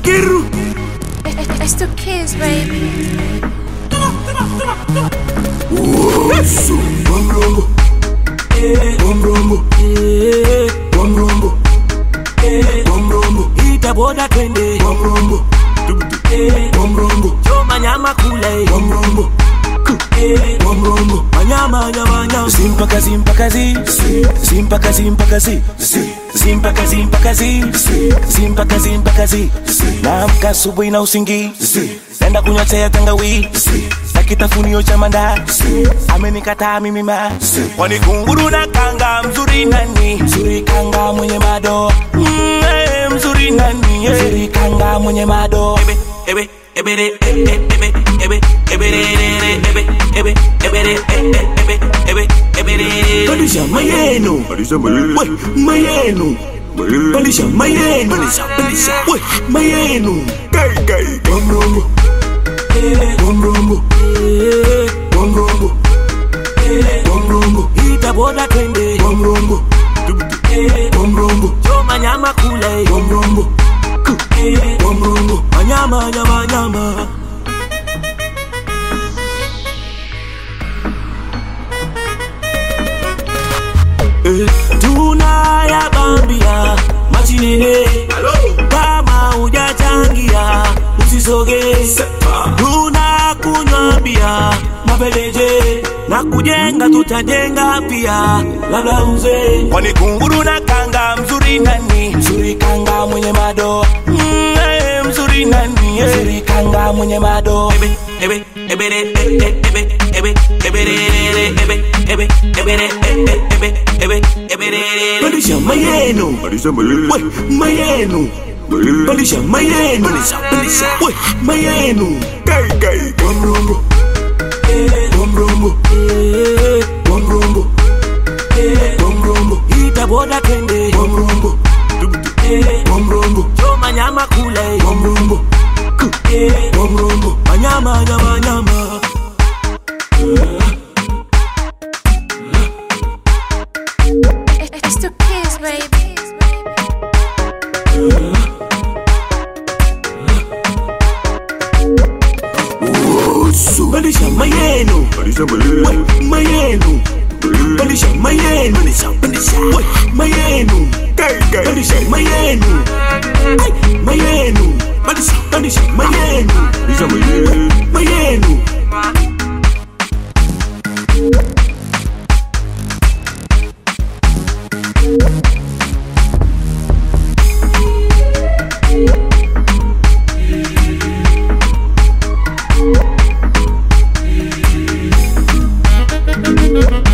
It's the kids, baby. Ita boda twende choma nyama kule manyama nyama nyama simpakazi naamka asubuhi na usingizi nenda kunywa chai ya tangawizi na kitafunio cha mandazi amenikataa mimi kwani kunguru na kanga mzuri nani mzuri kanga mwenye mado mzuri nani mzuri kanga mwenye mado Balisha mayeno Balisha mayeno mayeno Gai Bombrombo Ita boda twende Bombrombo choma nyama kule Bombrombo nyama tuna ya bambia machinene kama hujachangia usisoge tuna kunywa bia mapeleje na kujenga tutajenga pia labda mzee kwani kunguru na kanga mzuri nani mzuri kanga mwenye mado mzuri nani mzuri kanga mwenye mado Balisha mayeno Balisha mayeno Gai Bombrombo Ita boda twende Bombrombo choma nyama kule Bombrombo nyama It's the kids, baby. Balisha mayeno Balisha mayeno Balisha mayeno Gai Balisha mayeno Balisha mayeno Mayeno